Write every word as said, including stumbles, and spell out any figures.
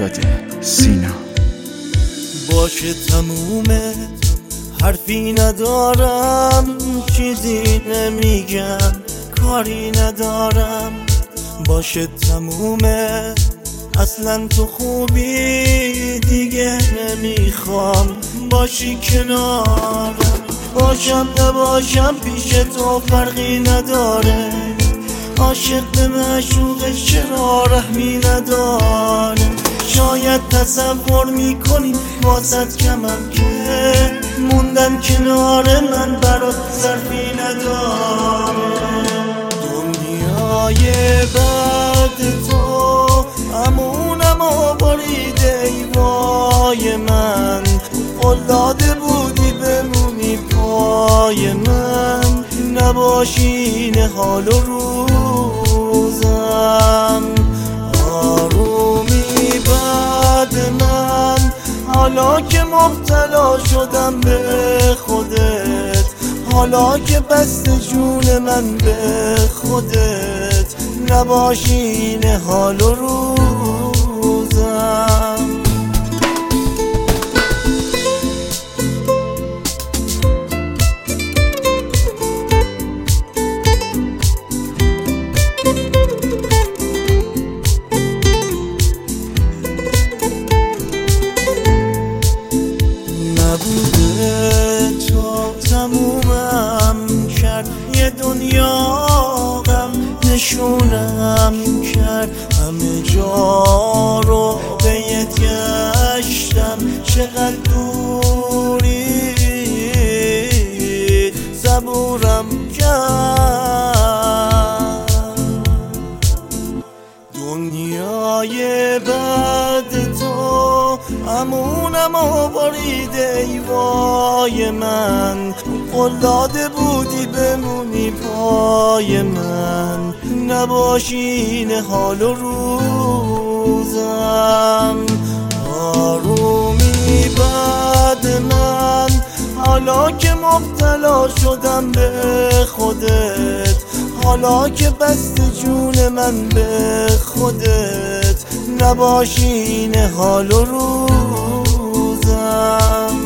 افتاده سینا. باشه تمومه، حرفی ندارم، چیزی نمیگم، کاری ندارم. باشه تمومه، اصلا تو خوبی دیگه نمیخوام باشی کنارم. باشم نباشم پیش تو فرقی نداره، عاشق به معشوقش چرا رحمی نداره. شاید تصور میکنی واسط کمم که موندن کنار من برات ظرفی نداره. دنیای بعد تو امونم و بریده ای وای من، قلاده بودی بمونی پای من، نباشین حال و روزم. آرومی بعد من، حالا که مبتلا شدم به خودت، حالا که بست جون من به خودت، نباشین حال و روزم. نبوده تو تمومم کرد، یه دنیا غم نشونم کرد، همه جا رو بیت گشتم، چقدر دوری صبورم کرد. دنیای بعد تو امونم و بریده ای وای من، قلاده بودی بمونی پای من، نباشین حال و روزم. آرومی بعد من، حالا که مبتلا شدم به خودت، حالا که بست جون من به خودت، نباشین حال و روزم.